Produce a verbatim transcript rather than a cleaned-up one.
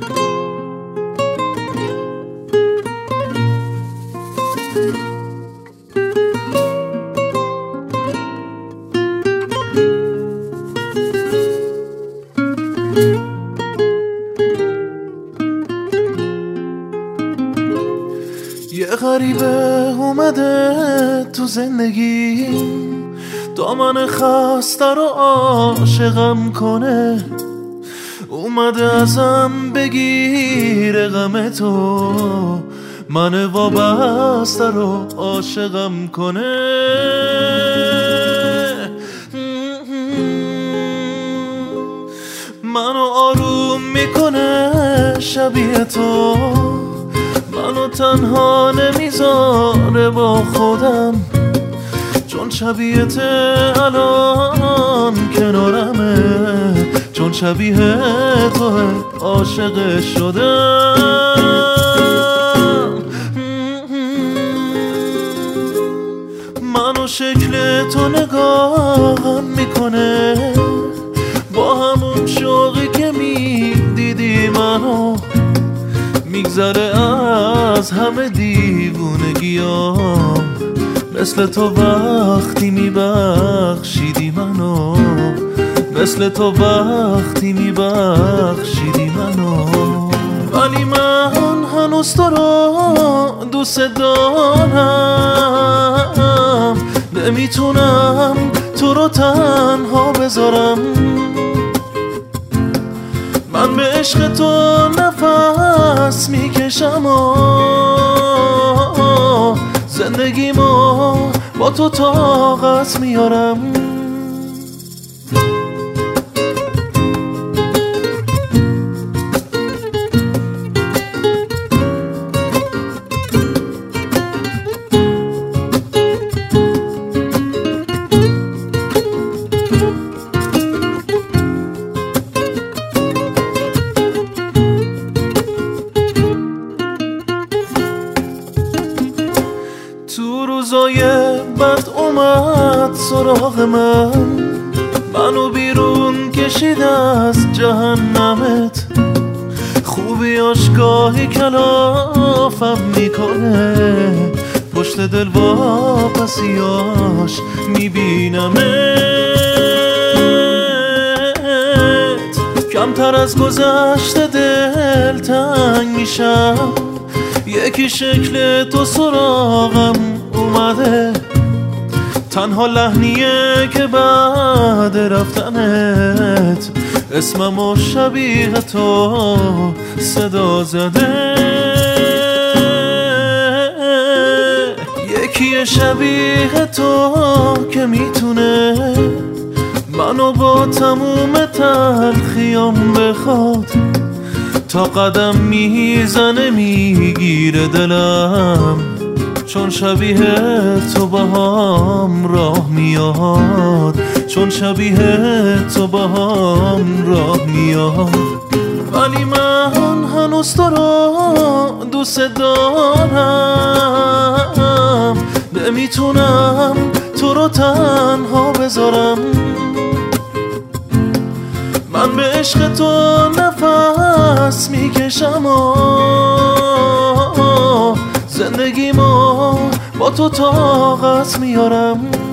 یه غریبه اومده تو زندگیم، دامن خسته رو عاشقم کنه. اومده ازم بگیره غم تو، من وابسته رو عاشقم کنه. منو آروم میکنه شبیه تو، منو تنها نمیذاره با خودم، چون شبیهت الان کنارمه، چون شبیه تو عاشق شدم. منو شکل تو نگاهم میکنه، با همون شوقی که میدیدی منو، میگذره از همه دیوونگیام، مثل تو وقتی میبخشیدی منو، مثل تو وقتی میبخشیدی منو. ولی من هنوز تو رو دوست دارم، نمیتونم تو رو تنها بذارم. من به عشق تو نفس میکشم و زندگیمو با تو طاقت میارم. تو روزای بد اومد سراغ من، منو بیرون کشید از جهنمت. خوبیاش گاهی کلافم میکنه، پشت دل واپسیاش میبینمت. کمتر از گذشته دل تنگ میشم، یکی شکل تو سراغم اومده. تنها لحنیه که بعد رفتنت اسمم و شبیه تو صدا زده. یکی شبیه تو که میتونه منو با تموم تلخیام بخواد، تا قدم میزنه میگیره دلم، چون شبیه تو با هم راه میاد، چون شبیه تو با هم راه میاد. ولی من هنوز تو رو دوست دارم، نمیتونم تو رو تنها بذارم. من به عشق تو نفس میکشم و زندگیمو با تو طاقت میارم.